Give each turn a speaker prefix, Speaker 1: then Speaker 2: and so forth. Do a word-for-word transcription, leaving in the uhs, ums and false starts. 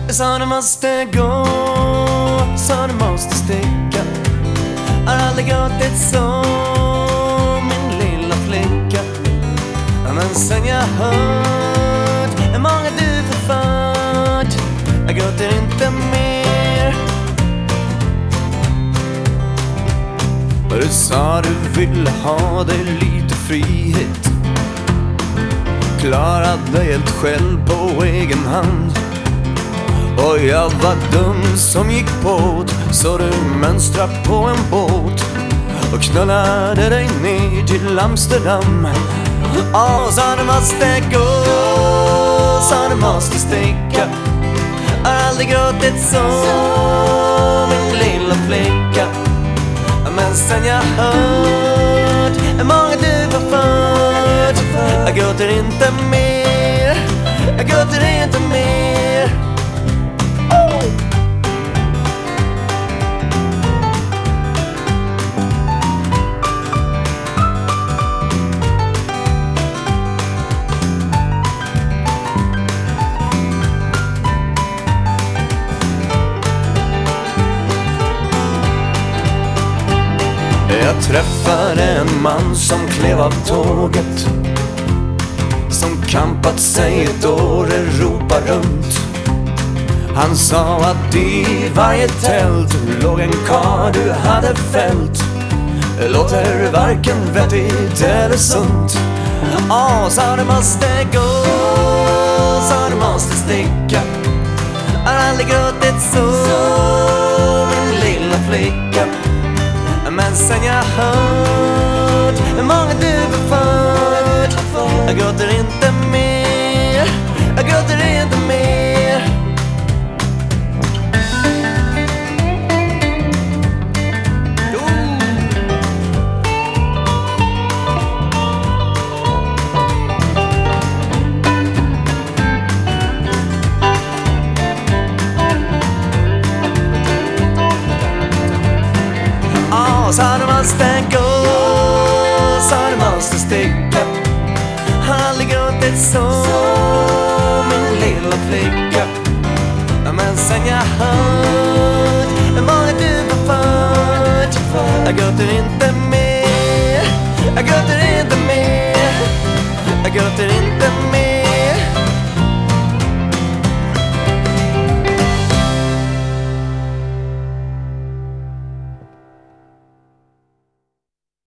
Speaker 1: Jag sa du måste gå, sa du måste sticka. Har aldrig gått ett så, min lilla flicka. Men sen jag hört hur många du förfört, jag gråter inte mer. Men du sa du ville ha dig lite frihet, klara dig helt själv på egen hand. Och jag var dum som gick på det, så du mönstrade på en båt och knullade dig ner till Amsterdam. Åh, sa du måste gå, sa du måste sticka. Har aldrig gråtit så, min lilla flicka. Men sen jag hört hur många du förfört, jag gråter inte mer, jag gråter inte mer. Oh! Jag träffade en man som klev av tåget, som kampat sig ett år Europa runt. Han sa att i varje tält låg en karl du hade fällt. Det låter varken vettigt eller sunt. Åh, sa du måste gå, sa du måste sticka. Har aldrig gråtit så, min lilla flicka. Men sen jag hört hur många du förfört, jag gråter inte mer, jag gråter inte mer. Sa du måste gå, sa du måste sticka. Har aldrig gråtit så, min lilla flicka. Men sen jag hört hur många du förfört, jag gråter inte mer.